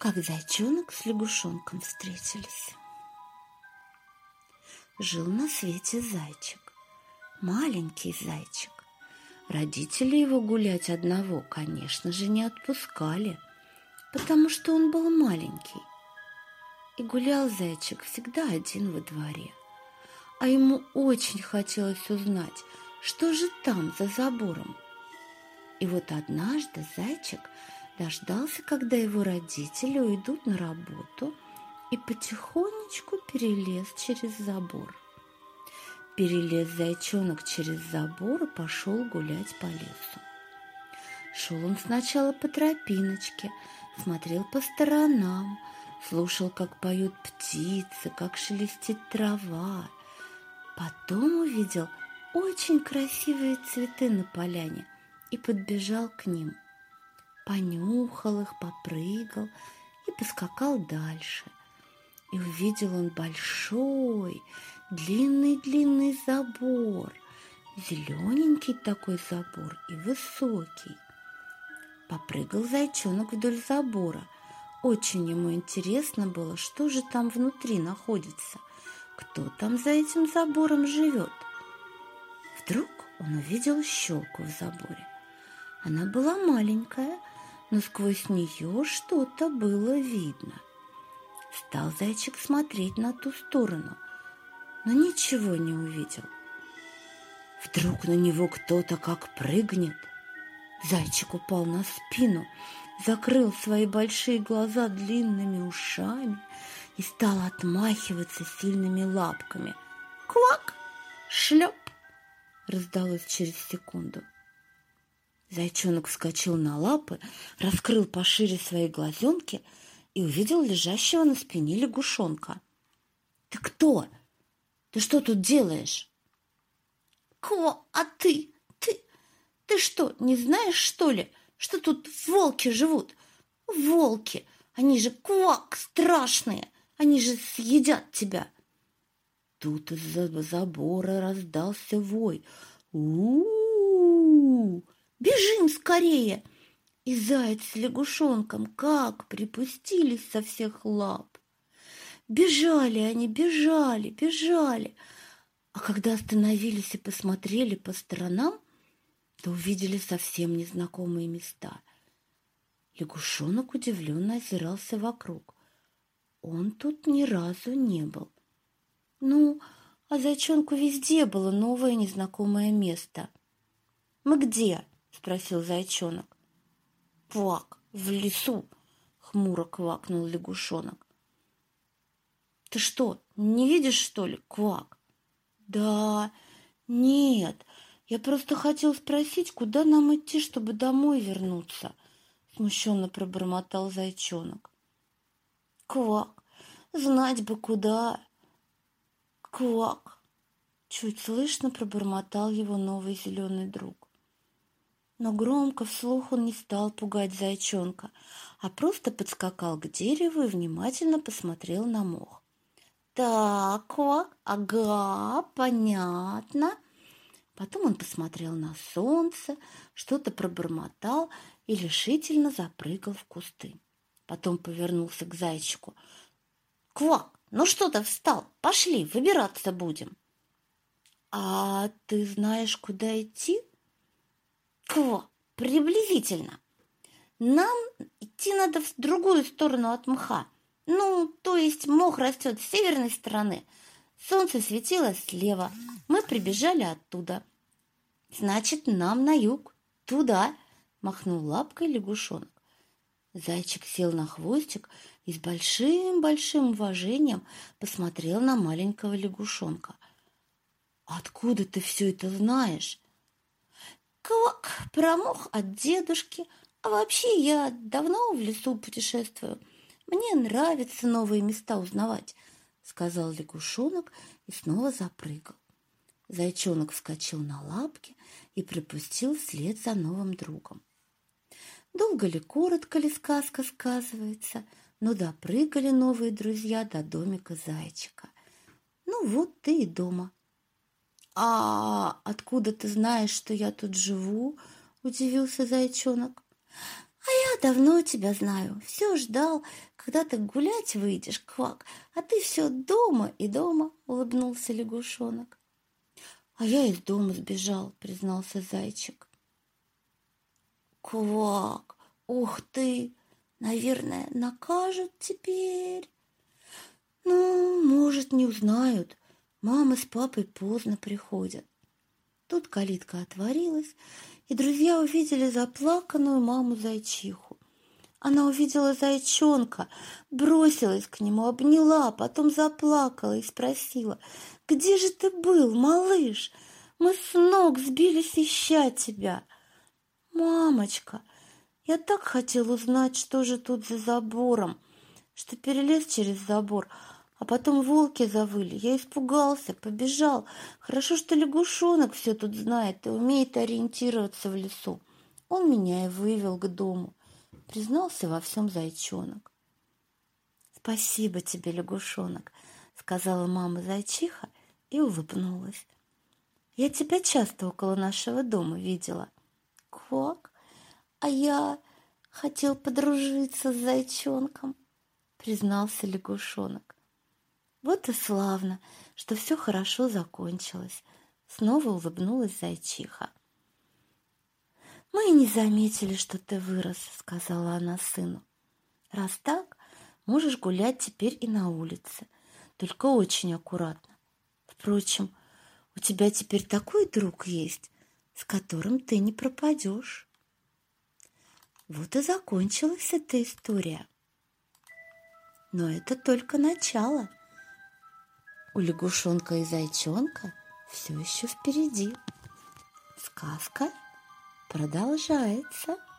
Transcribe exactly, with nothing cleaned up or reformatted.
Как зайчонок с лягушонком встретились. Жил на свете зайчик, маленький зайчик. Родители его гулять одного, конечно же, не отпускали, потому что он был маленький. И гулял зайчик всегда один во дворе. А ему очень хотелось узнать, что же там за забором. И вот однажды зайчик дождался, когда его родители уйдут на работу, и потихонечку перелез через забор. Перелез зайчонок через забор и пошел гулять по лесу. Шел он сначала по тропиночке, смотрел по сторонам, слушал, как поют птицы, как шелестит трава. Потом увидел очень красивые цветы на поляне и подбежал к ним. Понюхал их, попрыгал и поскакал дальше. И увидел он большой, длинный-длинный забор, зелененький такой забор и высокий. Попрыгал зайчонок вдоль забора. Очень ему интересно было, что же там внутри находится, кто там за этим забором живет. Вдруг он увидел щелку в заборе. Она была маленькая, но сквозь нее что-то было видно. Стал зайчик смотреть на ту сторону, но ничего не увидел. Вдруг на него кто-то как прыгнет. Зайчик упал на спину, закрыл свои большие глаза длинными ушами и стал отмахиваться сильными лапками. «Квак! Шлеп!» раздалось через секунду. Зайчонок вскочил на лапы, раскрыл пошире свои глазенки и увидел лежащего на спине лягушонка. «Ты кто? Ты что тут делаешь?» «Кво, а ты? Ты? Ты что, не знаешь, что ли, что тут волки живут? Волки! Они же квак страшные! Они же съедят тебя!» Тут из-за забора раздался вой. «У-у-у! Бежим скорее!» И заяц с лягушонком как припустились со всех лап. Бежали они, бежали, бежали. А когда остановились и посмотрели по сторонам, то увидели совсем незнакомые места. Лягушонок удивленно озирался вокруг. Он тут ни разу не был. Ну, а зайчонку везде было новое незнакомое место. «Мы где?» — спросил зайчонок. «Квак, в лесу!» — хмуро квакнул лягушонок. «Ты что, не видишь, что ли, Квак?» «Да, нет, я просто хотел спросить, куда нам идти, чтобы домой вернуться?» — смущенно пробормотал зайчонок. «Квак, знать бы куда!» «Квак!» — чуть слышно пробормотал его новый зеленый друг. Но громко вслух он не стал пугать зайчонка, а просто подскакал к дереву и внимательно посмотрел на мох. «Так, Квак, ага, понятно». Потом он посмотрел на солнце, что-то пробормотал и решительно запрыгал в кусты. Потом повернулся к зайчику. «Квак, ну что ты встал? Пошли, выбираться будем». «А ты знаешь, куда идти?» «Квак, приблизительно. Нам идти надо в другую сторону от мха. Ну, то есть мох растет с северной стороны. Солнце светило слева. Мы прибежали оттуда. Значит, нам на юг. Туда!» — махнул лапкой лягушонок. Зайчик сел на хвостик и с большим-большим уважением посмотрел на маленького лягушонка. «Откуда ты все это знаешь?» «Квак, про мох от дедушки. А вообще я давно в лесу путешествую. Мне нравится новые места узнавать», — сказал лягушонок и снова запрыгал. Зайчонок вскочил на лапки и припустил вслед за новым другом. Долго ли, коротко ли сказка сказывается, но допрыгали новые друзья до домика зайчика. Ну вот ты и дома. «А откуда ты знаешь, что я тут живу?» – удивился зайчонок. «А я давно тебя знаю, все ждал, когда ты гулять выйдешь, Квак, а ты все дома и дома, улыбнулся лягушонок. А я из дома сбежал, признался зайчик. Квак, ух ты, наверное, накажут теперь. Ну, может, не узнают. Мама с папой поздно приходят. Тут калитка отворилась, и друзья увидели заплаканную маму-зайчиху. Она увидела зайчонка, бросилась к нему, обняла, потом заплакала и спросила: «Где же ты был, малыш? Мы с ног сбились ища тебя». «Мамочка, я так хотел узнать, что же тут за забором, что перелез через забор, а потом волки завыли. Я испугался, побежал. Хорошо, что лягушонок все тут знает и умеет ориентироваться в лесу. Он меня и вывел к дому», — признался во всем зайчонок. «Спасибо тебе, лягушонок», — сказала мама-зайчиха и улыбнулась. «Я тебя часто около нашего дома видела». «Как? А я хотел подружиться с зайчонком», — признался лягушонок. «Вот и славно, что все хорошо закончилось», — снова улыбнулась зайчиха. «Мы и не заметили, что ты вырос», — сказала она сыну. «Раз так, можешь гулять теперь и на улице, только очень аккуратно. Впрочем, у тебя теперь такой друг есть, с которым ты не пропадешь». Вот и закончилась эта история. Но это только начало. У лягушонка и зайчонка все еще впереди. Сказка продолжается.